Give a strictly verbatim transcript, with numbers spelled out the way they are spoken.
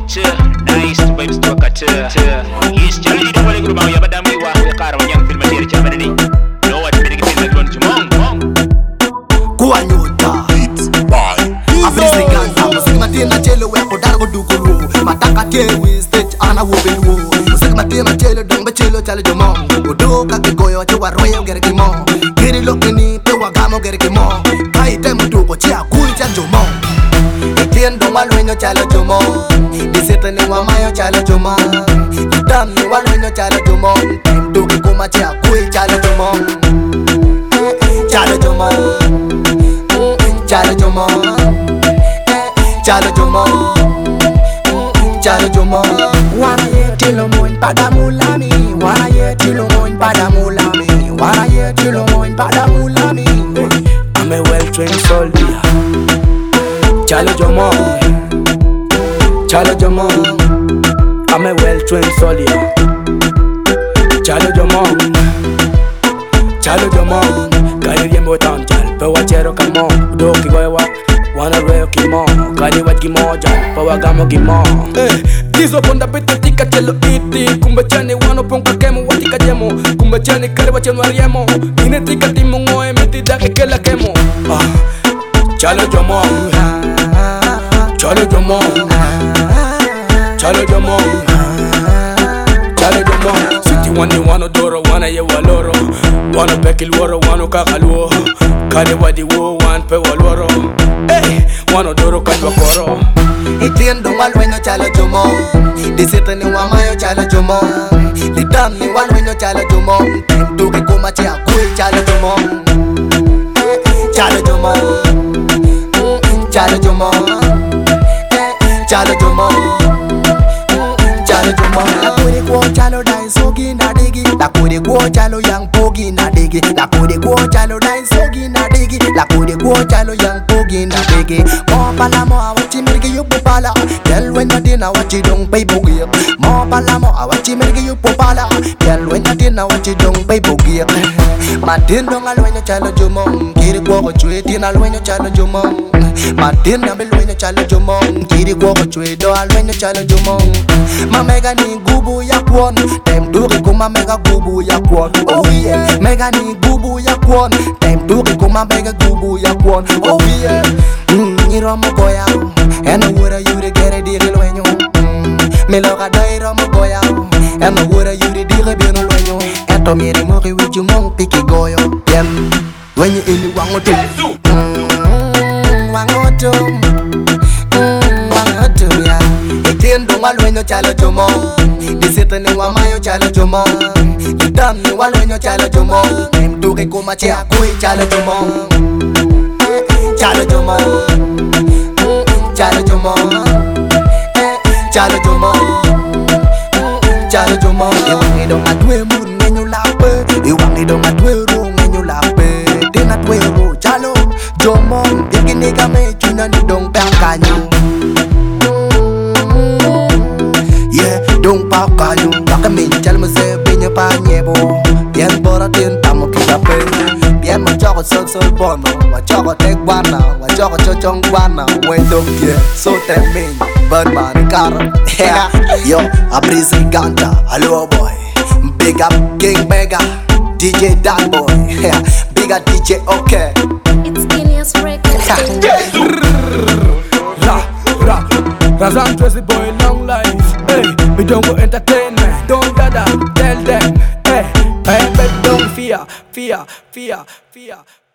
Chill, nice, baby, struck a chill. Yes, Charlie, don't want to go about your madam. You are the car when young film material. Germany. No, what big thing like one to mong. Kuanyota Beats by Afisi ganta Musik matina chelo we kodar ko dukuru Mataka tewi stage ana wubelu Musik matina chelo dong be chelo chale jomo Udo kake goyo chewa royo gere kimo Kiri lokini pe wagamo gere kimo Kai temu duko chia kui cha jomo Itien dong walwenyo chale jomo Disete ni wamayo chale jomo Itam ni walwenyo chale jomo Tem duki kuma chia kui chale jomo Chale jomo Chale jomo, chale jomo, chale jomo. Wanna hear till moin pada mulami. Wanna hear till moin pada mulami. Wanna hear till moin pada mulami. I'm a well-trained soldier. Chale jomo, chale jomo. I'm a well-trained soldier. Chale jomo, chale jomo. Kali yembo tanjal, pe wachero kamo. Do kigoyewa, wana reo kimo. Kali wat kimo jal, pe wagamo kimo. Eh, dizo ponda pete tika chelo iti. Kumba chani wano ponka kemo watika jemo. Kumba chani kare wacheno ariemo. Ine tika timo ngoe meti dake kela kemo. Ah, chalo jomo, chalo jomo, chalo jomo, chalo jomo. Siti wani wano doro, wana ye waloro. Wano pekil woro, wano kakaluo. Kade wadi wo, wan pe waloro. Hey, wano doro kanwa koro. Itien dong walwenyo chale jomo Disete ni wamayo chale jomo Lidam ni walwenyo chale jomo Tem duki kuma chia kui chale jomo Chale jomo, chale jomo, chale jomo, chale jomo. La kuri ko chalo dai sogi na digi. La kuri ko chalo yang pogi na digi. La kuri ko chalo dai sogi na digi. La kuri ko chalo yang pogi na digi. Mo pala mo awachi mirgi yupo pala. Tell when you dinner what you don't pay bogi. Mo pala mo awachi mirgi yupo pala. Tell when you dinner what you don't pay bogi. Matin dong alwenyo chalo jomo. Kiri ko ko chwe tin alwenyo chalo jomo. Matin na belwenyo chalo jomo. Kiri ko ko chwe do alwenyo chalo jomo. Ma mega ni gubu ya kwon. Tem duri kuma mega gubu ya kwon. Oh yeah. Mega ni gubu ya kwon. Tem duri kuma mega gubu ya kwon. Oh yeah. Mm, iro mo goya. Ena wura yuri gere diri lwenyo. Mm, me loka da iro mo goya. Ena wura yuri diri bino lwenyo. Eto miri mori wiju mong piki goyo. Yen, wenye ili wangotum. Mm, wangotum. Mm, wangotum ya. Itien dong walwenyo chalo jomo Disete ni wamayo chalo jomo Idam ni walwenyo chalo jomo Tem duki kuma chia kui chalo jomo Chalo jomo, chalo jomo, chalo jomo, chalo jomo. Iwangi dong atwe mun ngenyo lape. Iwangi dong atwe ro ngenyo lape. Tena atwe ro chalo jomo. Ikini kame chuna ni dong pangkanyo. Yeah, dong pangkanyo. Baka min chalo mse binyo pa nyebo. Bien bora tin tamo kitape. Bien ma choko sol sol bono. Wa choko tek wana. Wa choko chochong wana. Wendo yeah, so te min. Birdman karo. Yeah, yo, Abrisi Ganta. Hello boy. Big up King Mega. D J Dan Boy. Yeah, big up D J OK. It's Genius Records. Ra, ra. Razan Tracy boy long life. Hey, we don't go entertainment. Don't gather, tell them. Hey, hey, but don't fear, fear, fear, fear.